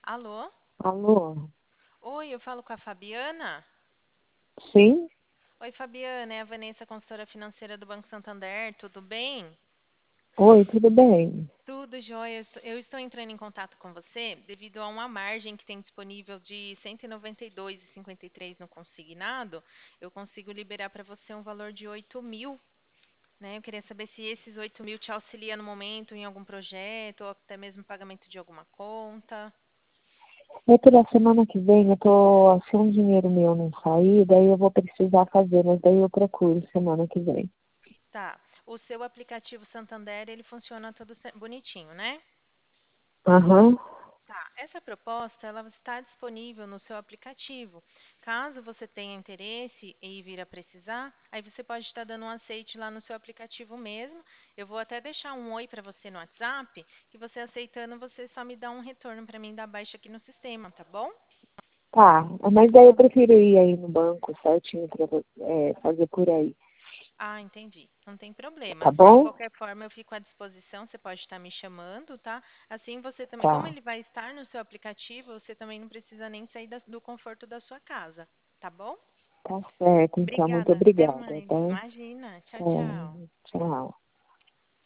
Alô? Alô? Oi, eu falo com a Fabiana? Sim? Oi, Fabiana, é a Vanessa, consultora financeira do Banco Santander, tudo bem? Oi, tudo bem? Tudo jóia. Eu estou entrando em contato com você devido a uma margem que tem disponível de 192,53 no consignado. Eu consigo liberar para você um valor de 8.000, né? Eu queria saber se esses 8.000 te auxiliam no momento em algum projeto ou até mesmo pagamento de alguma conta. É pela semana que vem, se um dinheiro meu não sair, daí eu vou precisar fazer, mas daí eu procuro semana que vem. Tá. O seu aplicativo Santander, ele funciona todo bonitinho, né? Aham, Tá. Essa proposta, ela está disponível no seu aplicativo. Caso você tenha interesse e vir a precisar, aí você pode estar dando um aceite lá no seu aplicativo mesmo. Eu vou até deixar um oi para você no WhatsApp, que você aceitando, você só me dá um retorno para mim da baixa aqui no sistema, tá bom? tá. Mas daí eu prefiro ir aí no banco certinho pra fazer por aí, Ah, entendi. Não tem tá problema. De bom? qualquer forma, eu fico à disposição. Você pode estar me chamando, tá? Assim você também, como Tá, ele vai estar no seu aplicativo, você também não precisa nem sair do conforto da sua casa, tá bom? tá certo, então, muito Obrigada. Até obrigada, mais. tá? Imagina. Tchau, É, tchau. tchau.